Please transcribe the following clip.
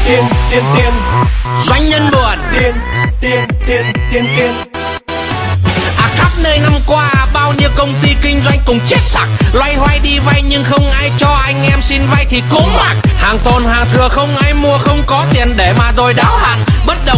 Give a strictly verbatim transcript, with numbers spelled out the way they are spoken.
tiền tiền tiền. Doanh nhân buồn Tiền tiền tiền tiền tiền. À khắp nơi năm qua bao nhiêu công ty kinh doanh cùng chết sặc, loay hoay đi vay nhưng không ai cho, anh em xin vay thì cũng mặc. Hàng tồn hàng thừa không ai mua, không có tiền để mà rồi đáo hạn. Bắt đầu